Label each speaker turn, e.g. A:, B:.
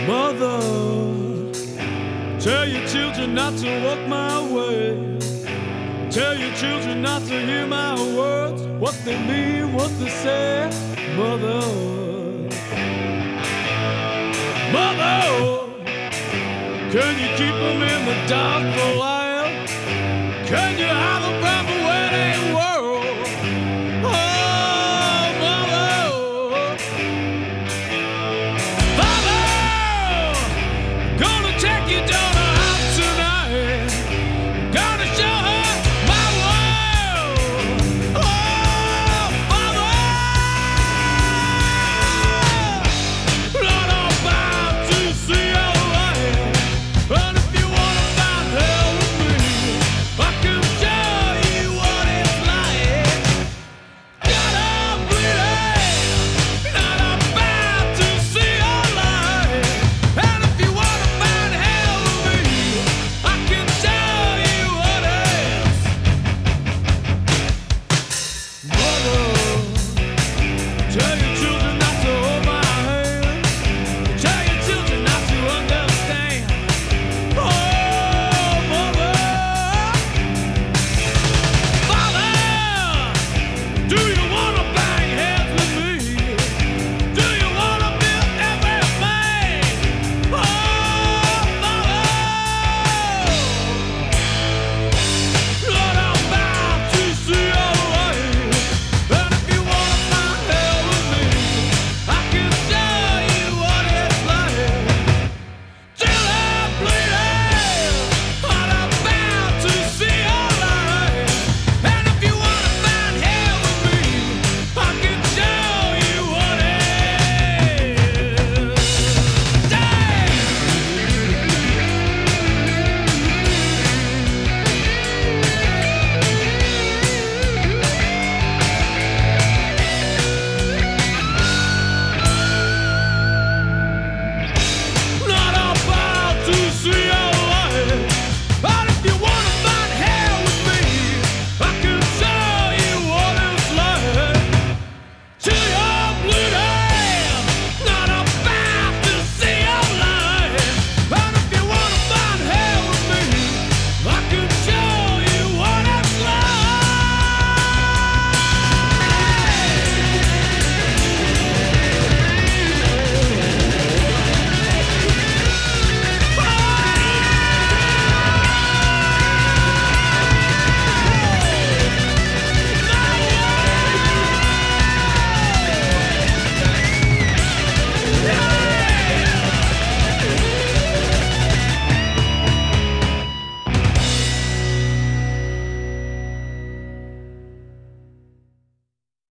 A: Mother, tell your children not to walk my way. Tell your children not to hear my words, what they mean, what they say. Mother, Mother, can you keep them in the dark for a while? Can you hide